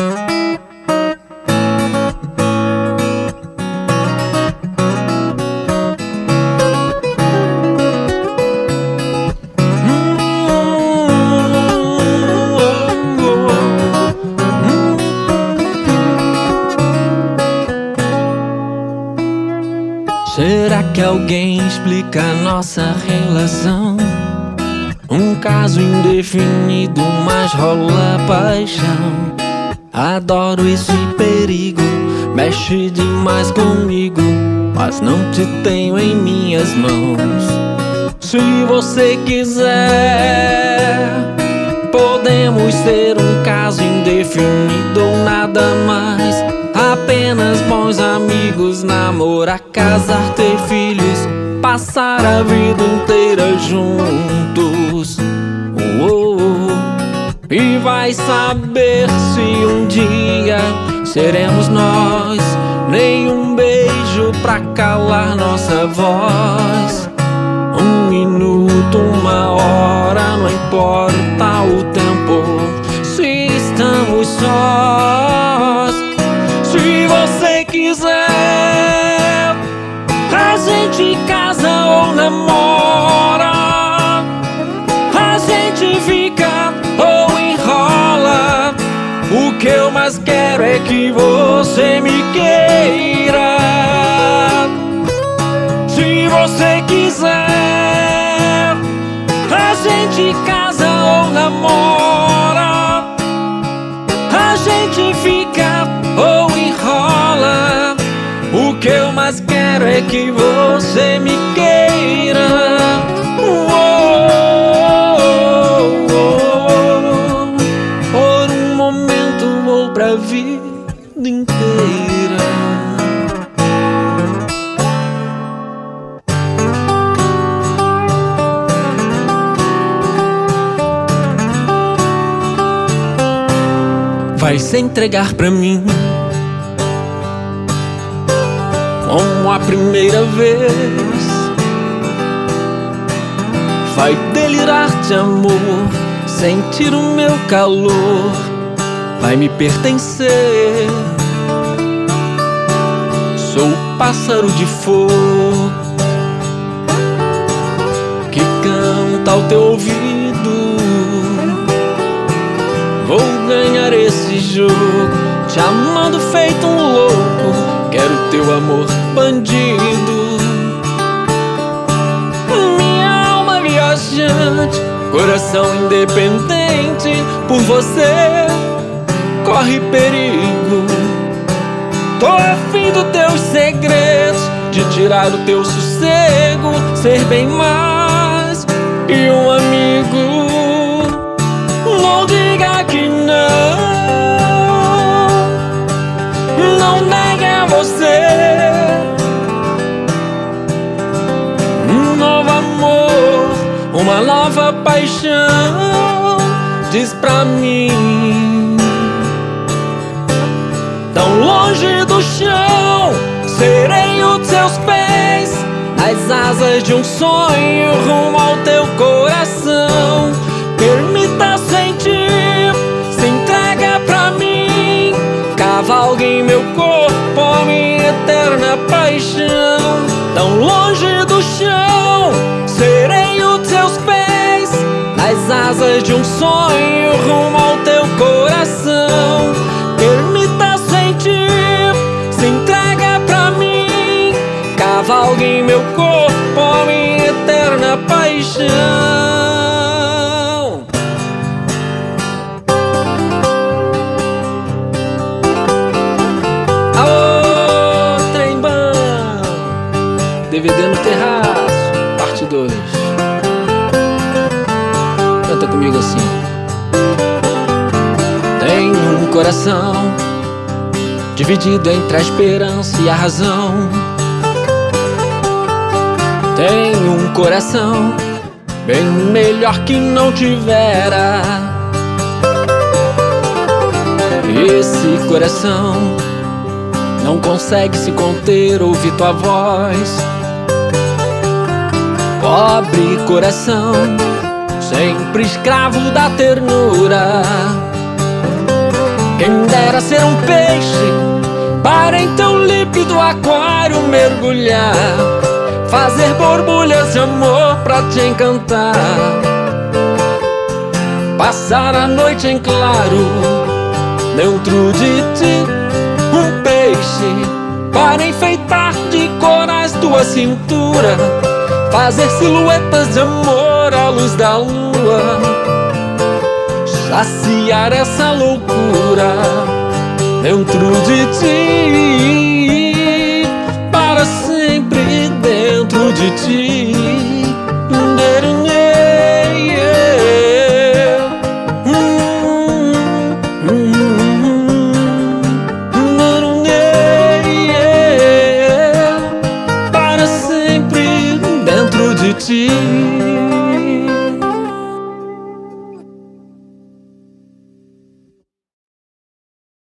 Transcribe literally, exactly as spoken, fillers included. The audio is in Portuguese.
Será que alguém explica a nossa relação? Um caso indefinido, mas rola paixão. Adoro esse perigo, mexe demais comigo, mas não te tenho em minhas mãos. Se você quiser, podemos ser um caso indefinido ou nada mais. Apenas bons amigos, namorar, casar, ter filhos, passar a vida inteira juntos. Oh, oh, oh. E vai saber se um dia seremos nós. Nenhum beijo pra calar nossa voz. Um minuto, uma hora, não importa o tempo, se estamos sós. Se você quiser, a gente casa ou namora, a gente fica ou enrola. O que eu mais quero é que você me queira. Se você quiser, a gente casa ou namora, a gente fica ou enrola. O que eu mais quero é que você me queira. Oh, oh, oh, oh. Por um momento ou pra vida inteira. Vai se entregar pra mim como a primeira vez. Vai delirar de amor, sentir o meu calor, vai me pertencer. Sou o pássaro de fogo que canta ao teu ouvido. Vou ganhar esse jogo, te amando feito um louco. Quero teu amor bandido. Minha alma viajante, coração independente, por você corre perigo. Tô afim dos teus segredos, de tirar o teu sossego, ser bem mais que um amigo. Não diga que não, não negue a você um novo amor, uma nova paixão. Diz pra mim, tão longe do chão, serei os teus pés, as asas de um sonho rumo ao teu coração. Permita sentir, se entrega pra mim, cavalgue em meu corpo, minha eterna paixão. Tão longe do chão, serei os teus pés, as asas de um sonho rumo ao teu coração. Permita sentir, se entrega pra mim, cavalgue em meu corpo, minha eterna paixão. D V D no terraço, parte dois. Canta comigo assim. Tenho um coração dividido entre a esperança e a razão. Tenho um coração bem melhor que não tivera. Esse coração não consegue se conter, ouvir tua voz. Pobre coração, sempre escravo da ternura. Quem dera para ser um peixe, para em teu límpido aquário mergulhar, fazer borbulhas de amor pra te encantar, passar a noite em claro dentro de ti. Um peixe para enfeitar de corais tua cintura, fazer silhuetas de amor à luz da lua, saciar essa loucura dentro de ti, para sempre dentro de ti. Para sempre dentro de ti.